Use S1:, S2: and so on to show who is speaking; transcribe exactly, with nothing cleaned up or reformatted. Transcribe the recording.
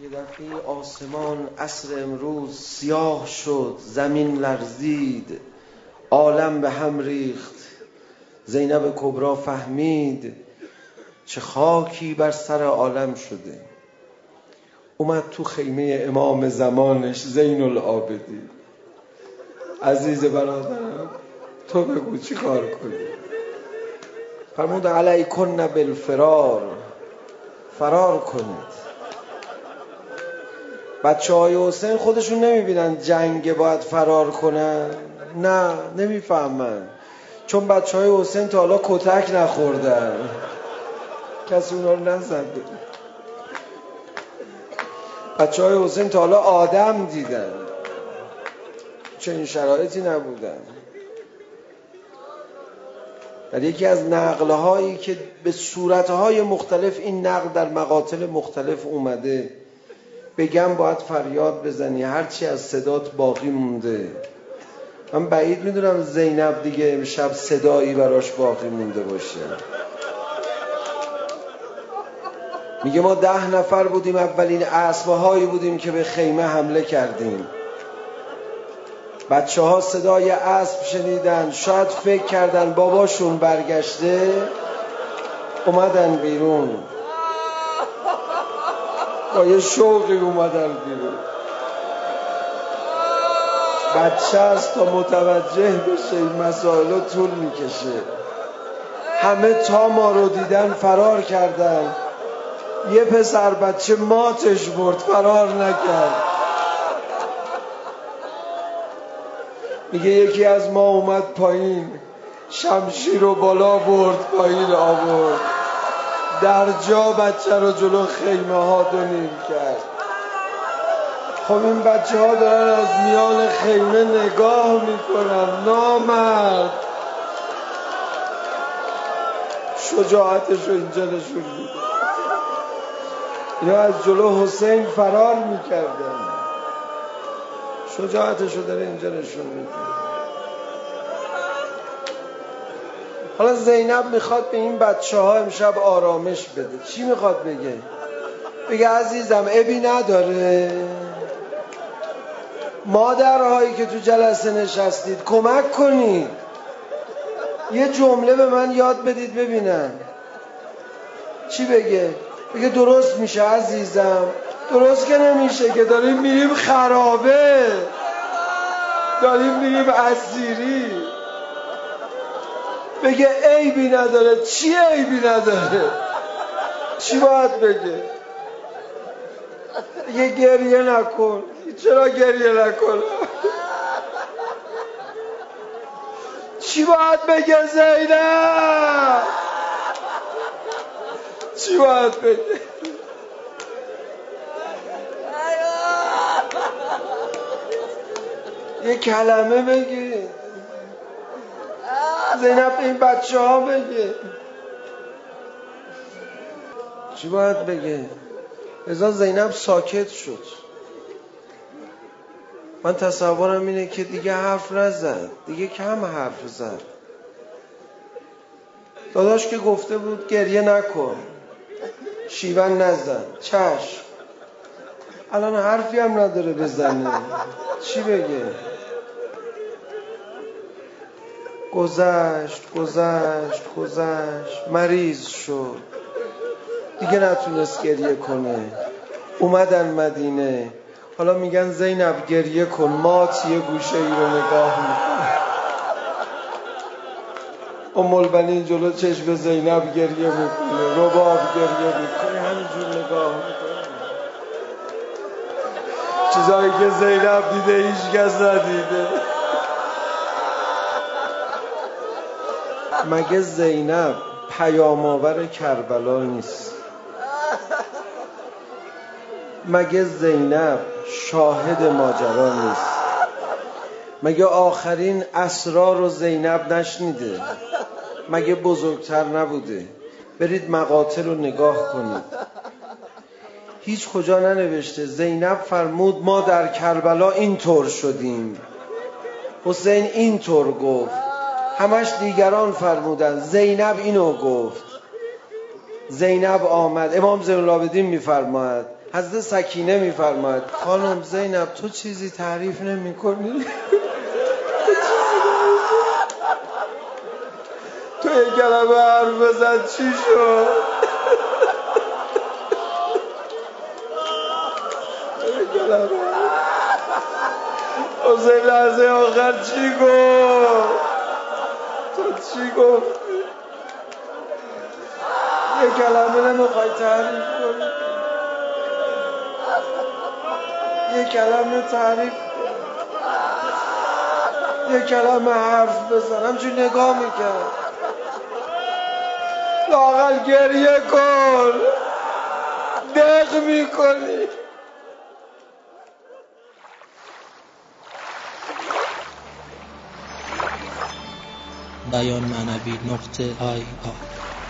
S1: دفعه آسمان عصر امروز سیاه شد، زمین لرزید، عالم به هم ریخت. زینب کبرا فهمید چه خاکی بر سر عالم شده. اومد تو خیمه امام زمانش زین العابدین. عزیز برادرم تو بگو چی کار کنی؟ فرمود علیکن بالفرار، فرار کنید. بچه های حسین خودشون نمیبینن جنگ باید فرار کنن؟ نه، نمیفهمن، چون بچه های حسین تا حالا کتک نخوردن، کسی اونا رو نزده. بچه های حسین تا حالا آدم دیدن، چه این شرایطی نبودن. در یکی از نقلهایی که به صورتهای مختلف این نقل در مقاتل مختلف اومده، بگم باید فریاد بزنی، هرچی از صدات باقی مونده. من بعید میدونم زینب دیگه امشب صدایی براش باقی مونده باشه. میگه ما ده نفر بودیم، اولین اسبه هایی بودیم که به خیمه حمله کردیم. بچه ها صدای اسب شنیدن، شاید فکر کردن باباشون برگشته، اومدن بیرون، با یه شوقی اومدن بیرون. بچه است تا متوجه بشه این مسائل طول میکشه. همه تا ما رو دیدن فرار کردن، یه پسر بچه ماتش برد، فرار نکرد. میگه یکی از ما اومد پایین، شمشیر رو بالا برد پایین آورد، در جا بچه رو جلو خیمه ها دو نیم کرد. خب این بچه ها دارن از میان خیمه نگاه میکنن. نامرد شجاعتش رو اینجا نشون میده. اینا از جلو حسین فرار میکردن، شجاعتش رو داره اینجا نشون میده. حالا زینب میخواد به این بچه ها امشب آرامش بده. چی میخواد بگه؟ بگه عزیزم عیبی نداره، مادرهایی که تو جلسه نشستید کمک کنید، یه جمله به من یاد بدید ببینن. چی بگه؟ بگه درست میشه عزیزم. درست که نمیشه که، داریم میریم خرابه، داریم میریم اسیری. بگه عیبی نداره. چی عیبی نداره؟ چی باید بگه؟ بگه گریه نکن. چرا گریه نکن؟ چی باید بگه زینب؟ چی باید بگه؟ یه کلمه بگه. زینب این بچه ها بگه. چی باید بگه؟ ازا زینب ساکت شد. من تصورم اینه که دیگه حرف نزد، دیگه کم حرف زد. داداش که گفته بود گریه نکن، شیون نزن، چشم. الان حرفی هم نداره بزنه. چی بگه؟ گذشت گذشت گذشت، مریض شد، دیگه نتونست گریه کنه. اومدن مدینه، حالا میگن زینب گریه کن. مات یه گوشه ای رو نگاه میکنه. ام البنین جلو چشم زینب گریه میکنه، رباب گریه میکنه، همینجور نگاه میکنه. چیزایی که زینب دیده هیچ کس ندیده. مگه زینب پیام‌آور کربلا نیست؟ مگه زینب شاهد ماجرا نیست؟ مگه آخرین اسرار رو زینب نشنیده؟ مگه بزرگتر نبوده؟ برید مقاتل رو نگاه کنید، هیچ کجا ننوشته زینب فرمود ما در کربلا اینطور شدیم، حسین اینطور گفت، همش دیگران فرمودن، زینب اینو گفت. زینب آمد. امام زین العابدین میفرماید حضرت سکینه میفرماید خانم زینب تو چیزی تعریف نمی کنی؟ تو یک کلمه حرف بزن چی شد؟ یک کلمه حسین لحظه آخر چی گفت؟ تو چی گفت؟ یک کلمه نمیخوای تعریف کنی؟ یک کلمه تعریف کن، یک کلمه حرف بزن. همچون نگاه میکرد لااقل گریه کن، دق میکنی.
S2: بیان معنوی نقطه آی آر